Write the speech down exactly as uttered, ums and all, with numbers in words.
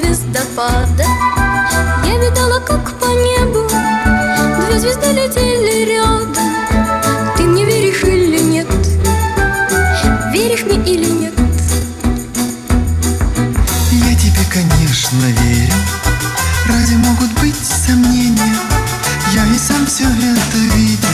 звездопада. Я видала, как по небу две звезды летели рядом. Ты мне веришь или нет? Веришь мне или нет? Я тебе, конечно, верю. Разве могут быть сомнения? Я и сам все это видел.